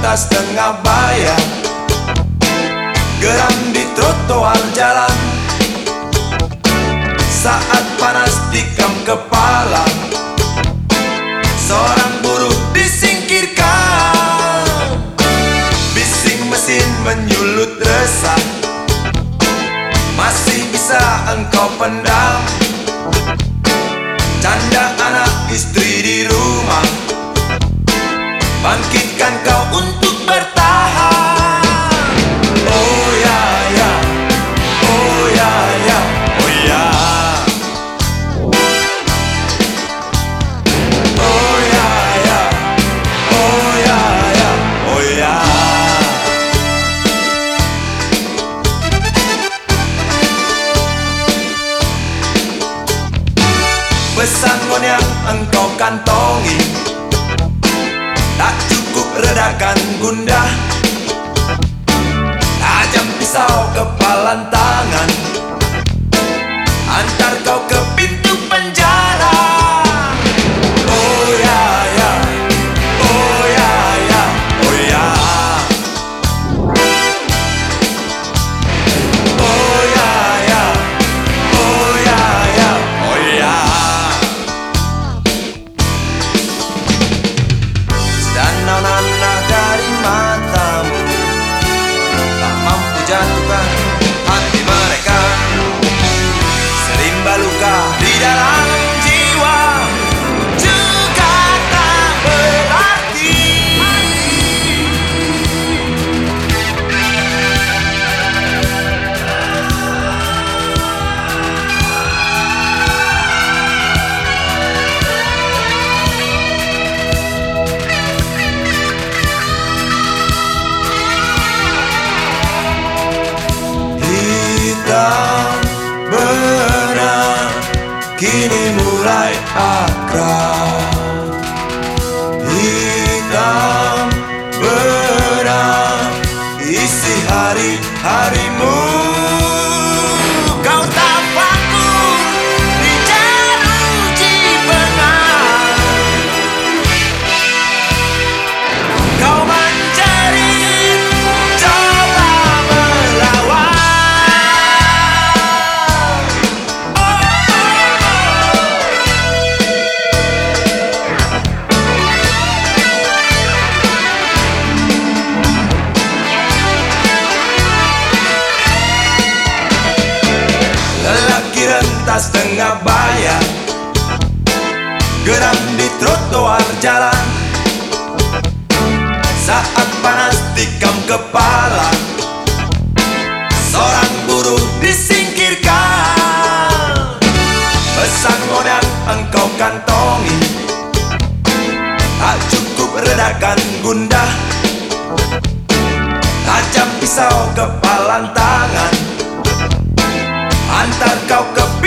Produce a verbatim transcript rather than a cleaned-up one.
rentas tengah bayar, geram di trotoar jalan. Saat panas tikam kepala, seorang buruh disingkirkan. Bising mesin menyulut resah, masih bisa engkau pendam. Canda anak istri di rumah, bangkitkan kau untuk bertahan. Oh ya ya, oh ya ya, oh ya. Oh ya ya, oh ya ya, oh ya. Pesangon yang engkau kantongi tak cukup redakan gundah. Tajam pisau kepalan tangan, antar kau ke pintu penjara. Oh ya ya, oh ya ya, oh ya. Oh ya ya, oh ya ya, oh ya. Danau nanah dari matamu tak mampu jatuhkan hati mereka. Serimba luka di dalam jiwa juga tak berarti. Hitam benang kini mulai akrab. Hitam benang isi hari-harimu. Kau tak vakum di jeruji benang. Kau menjerit, coba melawan. Lelaki rentas tengah bayar, geram di trotoar jalan. Saat panas tikam kepala, seorang buruh disingkirkan. Pesangon yang engkau kantongi tak cukup redakan gundah. Tajam pisau kepalan tangan, antar kau ke